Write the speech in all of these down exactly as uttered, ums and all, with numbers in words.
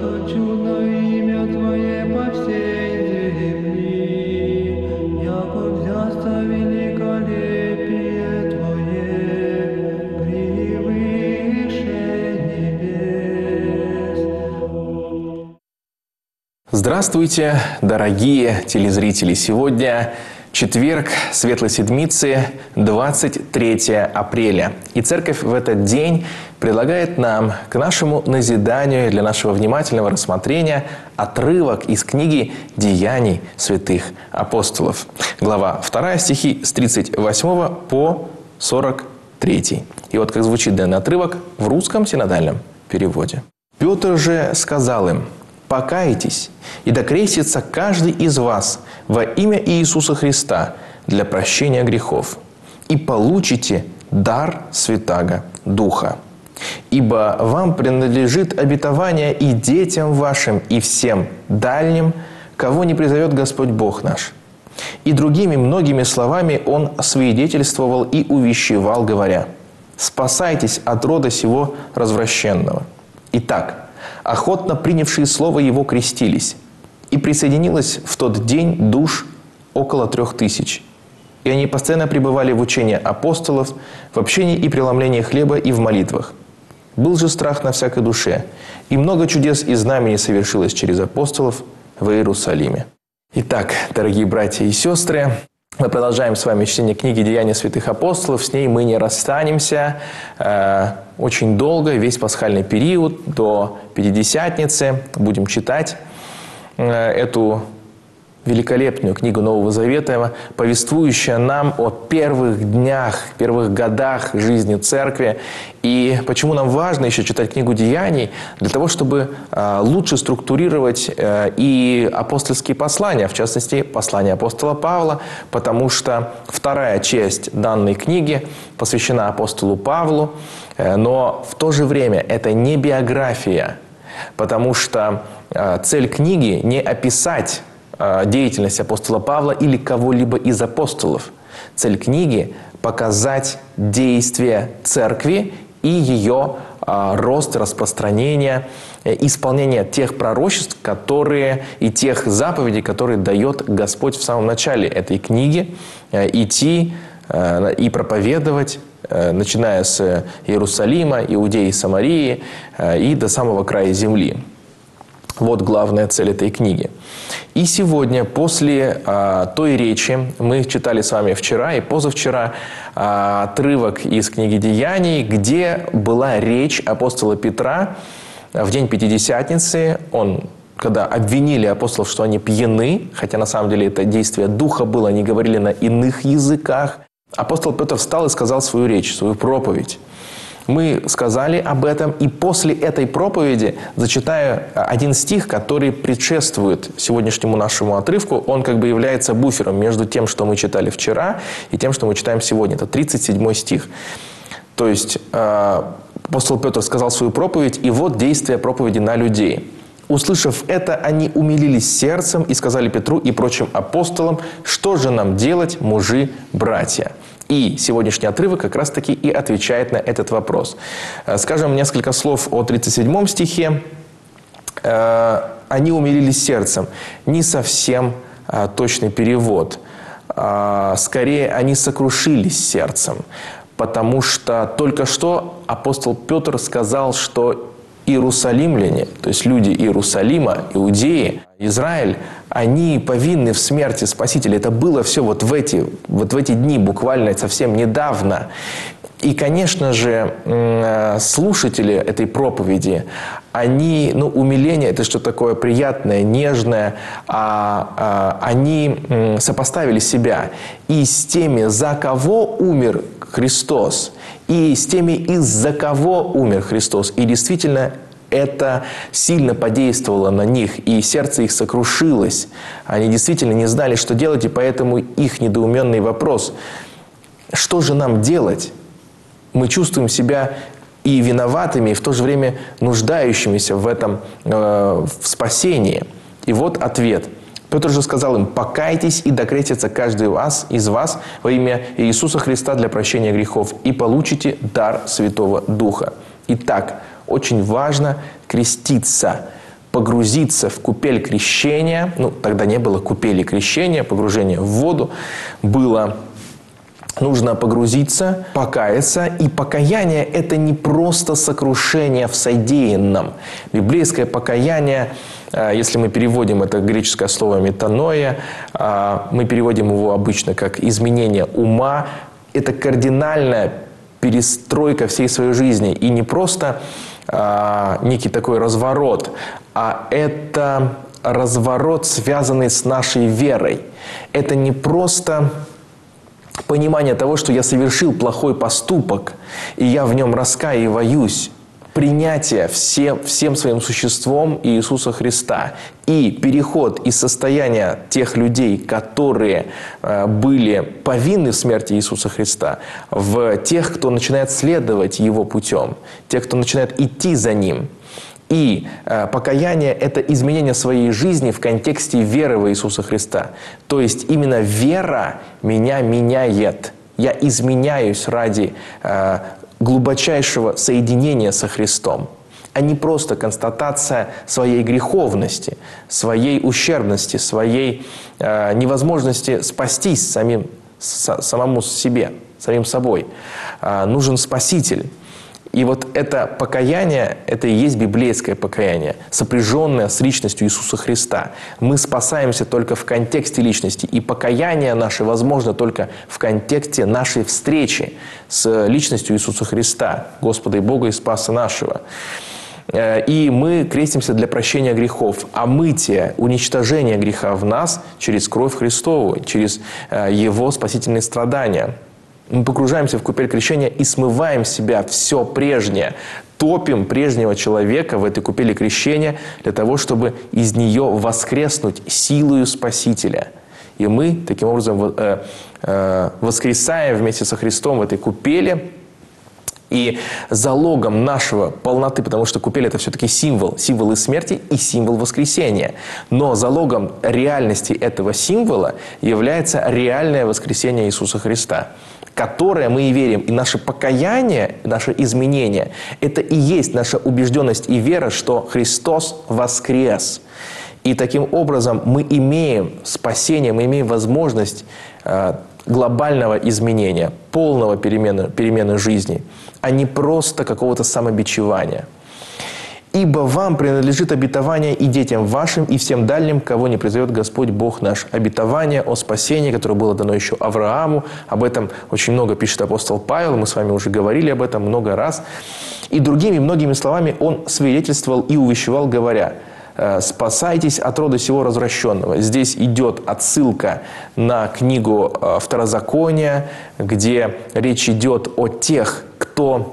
что чудно имя Твое по всей земли, яко взясться великолепие Твое превыше небес. Здравствуйте, дорогие телезрители! Сегодня четверг, Светлой Седмицы, двадцать третье апреля. И Церковь в этот день предлагает нам к нашему назиданию, для нашего внимательного рассмотрения, отрывок из книги «Деяний святых апостолов». Глава вторая, стихи с тридцать восьмого по сорок третий. И вот как звучит данный отрывок в русском синодальном переводе. «Петр же сказал им: покайтесь, и докрестится каждый из вас во имя Иисуса Христа для прощения грехов, и получите дар Святаго Духа. Ибо вам принадлежит обетование и детям вашим, и всем дальним, кого не призовет Господь Бог наш». И другими многими словами он свидетельствовал и увещевал, говоря: «Спасайтесь от рода сего развращенного». Итак, охотно принявшие слово его крестились, и присоединилось в тот день душ около трех тысяч. И они постоянно пребывали в учении апостолов, в общении и преломлении хлеба и в молитвах. Был же страх на всякой душе, и много чудес и знамений совершилось через апостолов в Иерусалиме. Итак, дорогие братья и сестры, мы продолжаем с вами чтение книги «Деяния святых апостолов». С ней мы не расстанемся э, очень долго, весь пасхальный период, до Пятидесятницы. Будем читать э, эту великолепную книгу Нового Завета, повествующую нам о первых днях, первых годах жизни Церкви. И почему нам важно еще читать книгу «Деяний»? Для того, чтобы э, лучше структурировать э, и апостольские послания, в частности, послание апостола Павла, потому что вторая часть данной книги посвящена апостолу Павлу, э, но в то же время это не биография, потому что э, цель книги не описать деятельность апостола Павла или кого-либо из апостолов. Цель книги – показать действие церкви и ее а, рост, распространение, исполнение тех пророчеств, которые и тех заповедей, которые дает Господь в самом начале этой книги, идти а, и проповедовать, а, начиная с Иерусалима, Иудеи и Самарии а, и до самого края земли. Вот главная цель этой книги. И сегодня, после а, той речи, мы читали с вами вчера и позавчера а, отрывок из книги «Деяний», где была речь апостола Петра в день Пятидесятницы. Он, когда обвинили апостолов, что они пьяны, хотя на самом деле это действие Духа было, они говорили на иных языках, апостол Петр встал и сказал свою речь, свою проповедь. Мы сказали об этом, и после этой проповеди зачитаю один стих, который предшествует сегодняшнему нашему отрывку. Он как бы является буфером между тем, что мы читали вчера, и тем, что мы читаем сегодня. Это тридцать седьмой стих. То есть апостол Петр сказал свою проповедь, и вот действие проповеди на людей. «Услышав это, они умилились сердцем и сказали Петру и прочим апостолам: что же нам делать, мужи, братья?» И сегодняшний отрывок как раз-таки и отвечает на этот вопрос. Скажем несколько слов о тридцать седьмом стихе. «Они умилились сердцем». Не совсем точный перевод. Скорее, они сокрушились сердцем. Потому что только что апостол Петр сказал, что иерусалимляне, то есть люди Иерусалима, иудеи, Израиль, они повинны в смерти Спасителя. Это было все вот в эти, вот в эти дни, буквально совсем недавно. И, конечно же, слушатели этой проповеди, они, ну, умиление – это что-то такое приятное, нежное, а, а, они сопоставили себя и с теми, за кого умер Христос, и с теми, из-за кого умер Христос. И действительно, это сильно подействовало на них, и сердце их сокрушилось. Они действительно не знали, что делать, и поэтому их недоуменный вопрос: что же нам делать? Мы чувствуем себя и виноватыми, и в то же время нуждающимися в этом, э, в спасении. И вот ответ. Петр же сказал им: «Покайтесь, и докрестится каждый вас, из вас во имя Иисуса Христа для прощения грехов, и получите дар Святого Духа». Итак, очень важно креститься, погрузиться в купель крещения. Ну, тогда не было купели крещения, погружения в воду. Было нужно погрузиться, покаяться. И покаяние – это не просто сокрушение в содеянном. Библейское покаяние, если мы переводим это греческое слово «метаноя», мы переводим его обычно как «изменение ума». Это кардинальная перестройка всей своей жизни. И не просто а, некий такой разворот, а это разворот, связанный с нашей верой. Это не просто понимание того, что я совершил плохой поступок, и я в нем раскаиваюсь. Принятие всем, всем своим существом Иисуса Христа и переход из состояния тех людей, которые э, были повинны в смерти Иисуса Христа, в тех, кто начинает следовать Его путем, тех, кто начинает идти за Ним. И э, покаяние – это изменение своей жизни в контексте веры в Иисуса Христа. То есть именно вера меня меняет. Я изменяюсь ради э, глубочайшего соединения со Христом, а не просто констатация своей греховности, своей ущербности, своей э, невозможности спастись самим, с, самому себе, самим собой. Э, нужен Спаситель. И вот это покаяние, это и есть библейское покаяние, сопряженное с личностью Иисуса Христа. Мы спасаемся только в контексте личности, и покаяние наше возможно только в контексте нашей встречи с личностью Иисуса Христа, Господа и Бога и Спаса нашего. И мы крестимся для прощения грехов, а мытие, уничтожение греха в нас через кровь Христову, через Его спасительные страдания. Мы погружаемся в купель крещения и смываем с себя все прежнее. Топим прежнего человека в этой купели крещения для того, чтобы из нее воскреснуть силою Спасителя. И мы таким образом э, э, воскресаем вместе со Христом в этой купели. И залогом нашего полноты, потому что купель – это все-таки символ, символ и смерти, и символ воскресения. Но залогом реальности этого символа является реальное воскресение Иисуса Христа, которое мы и верим. И наше покаяние, наше изменение – это и есть наша убежденность и вера, что Христос воскрес. И таким образом мы имеем спасение, мы имеем возможность э, глобального изменения, полного перемены, перемены жизни, а не просто какого-то самобичевания. «Ибо вам принадлежит обетование и детям вашим, и всем дальним, кого не призовет Господь Бог наш». Обетование о спасении, которое было дано еще Аврааму. Об этом очень много пишет апостол Павел, мы с вами уже говорили об этом много раз. И другими многими словами он свидетельствовал и увещевал, говоря: «Спасайтесь от рода сего развращенного». Здесь идет отсылка на книгу Второзакония, где речь идет о тех, кто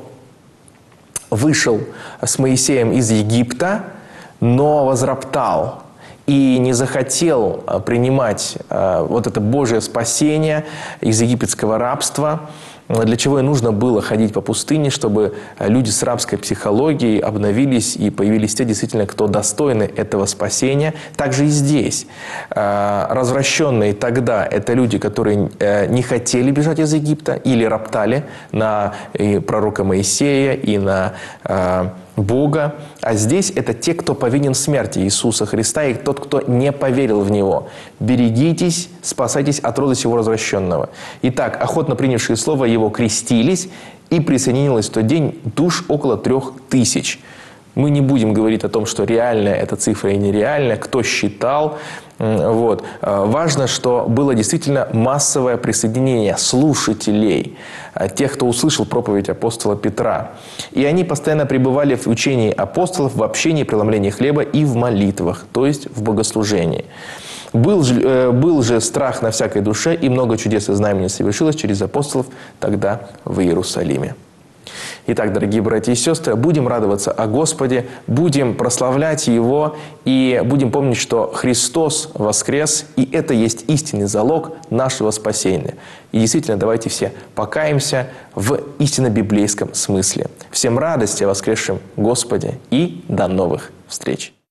вышел с Моисеем из Египта, но возроптал и не захотел принимать вот это Божие спасение из египетского рабства, для чего и нужно было ходить по пустыне, чтобы люди с рабской психологией обновились и появились те, действительно, кто достойны этого спасения. Также и здесь. Развращенные тогда – это люди, которые не хотели бежать из Египта или роптали на пророка Моисея и на Бога. А здесь это те, кто повинен в смерти Иисуса Христа, и тот, кто не поверил в Него. «Берегитесь, спасайтесь от рода сего развращенного». Итак, охотно принявшие слово Его крестились, и присоединилось в тот день душ около трех тысяч. Мы не будем говорить о том, что реальная эта цифра и нереальная, кто считал. Вот. Важно, что было действительно массовое присоединение слушателей, тех, кто услышал проповедь апостола Петра. И они постоянно пребывали в учении апостолов, в общении, преломлении хлеба и в молитвах, то есть в богослужении. Был же, был же страх на всякой душе, и много чудес и знамений совершилось через апостолов тогда в Иерусалиме. Итак, дорогие братья и сестры, будем радоваться о Господе, будем прославлять Его и будем помнить, что Христос воскрес, и это есть истинный залог нашего спасения. И действительно, давайте все покаемся в истинно библейском смысле. Всем радости о воскресшем Господе и до новых встреч!